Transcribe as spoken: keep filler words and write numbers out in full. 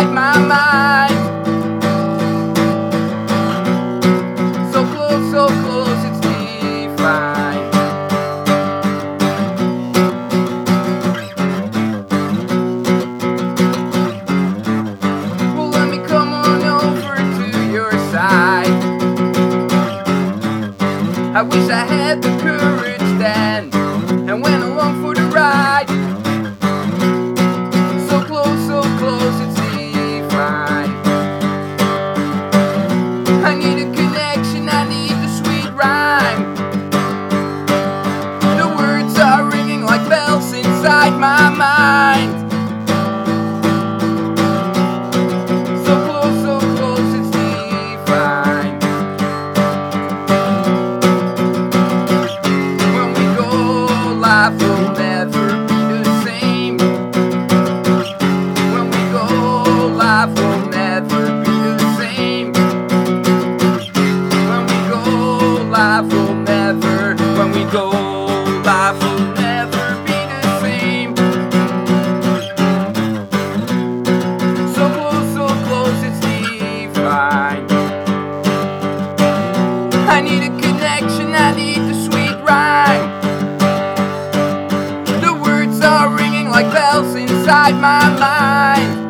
inside my mind. So close, so close, it's divine. Well, let me come on over to your side. I wish I had the courage then and went along for the ride. So close, so close, it's divine. I need a connection, I need the sweet rhyme. The words are ringing like bells inside my mind. So close, so close, it's divine. When we go, life will never be the same. When we go, life will never be the same. When we go, life will never. When we go, life will never be the same. So close, so close, it's divine. I need a connection, I need the sweet rhyme. The words are ringing like bells inside my mind.